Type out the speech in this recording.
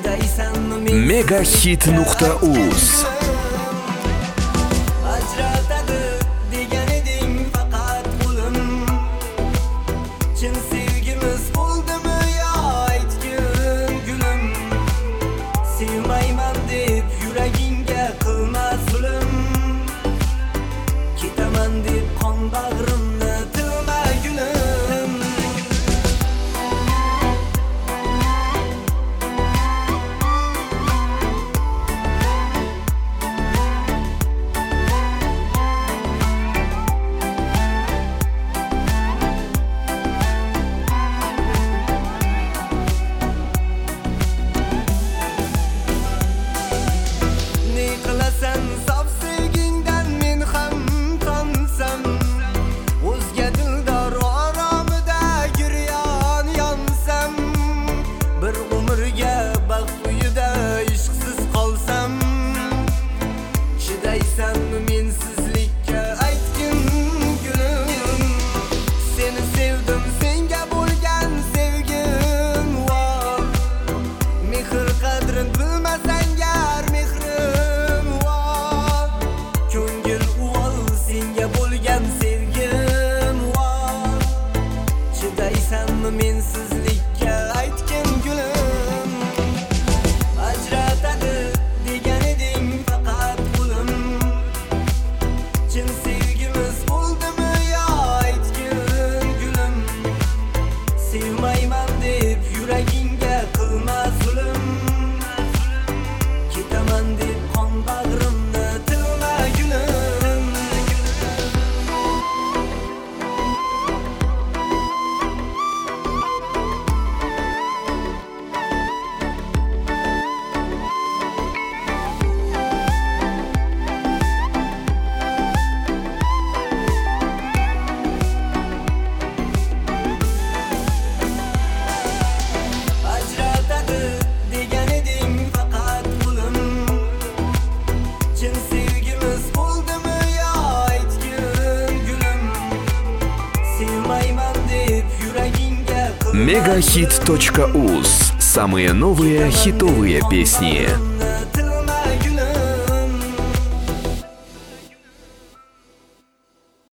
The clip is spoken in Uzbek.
Megahit.uz. Ajratadi degan eding faqat qo'lim. Chin sevgimiz bo'ldimi yo aytgin gulim. Sevmayman deb yuragingga qilma zulm. Ketaman deb qon bag'rimni tilma gulim. Qilasan sof sevgingdan men ham tonsam, o'zga dildor oromida giryon yonsam, bir umrga baxt uyida ishqsiz qolsam, chidaysanmi mensizlikka aytgin gulim. Seni sevdim, senga bo'lgan sevgim bor. Mehr qadrin bilmasang gar mehrim bor. Ko'ngil uvol senga bo'lgan sevgim bor. Chidaysanmi mensizlikka aytgin gulim. Ajratadi degan eding faqat qo'lim. Chin sevgimiz bo'ldimi yo aytgin gulim. Sevmayman deb yuragingga qilma zulm. Ketaman deb qon bag'rimni tilma gulim. Ajratadi degan eding faqat qo'lim. Chin sevgimiz bo'ldimi yo aytgin gulim. Sevmayman deb yuragingga qilma Megahit.uz. Самые новые хитовые песни.